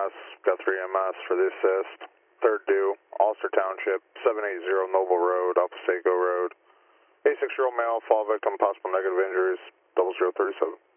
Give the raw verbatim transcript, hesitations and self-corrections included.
S, got three M S for the assist. Third due, Ulster Township, seven eighty Noble Road, Alpha Seco Road. eighty-six-year-old male, fall victim, possible negative injuries, double zero thirty-seven.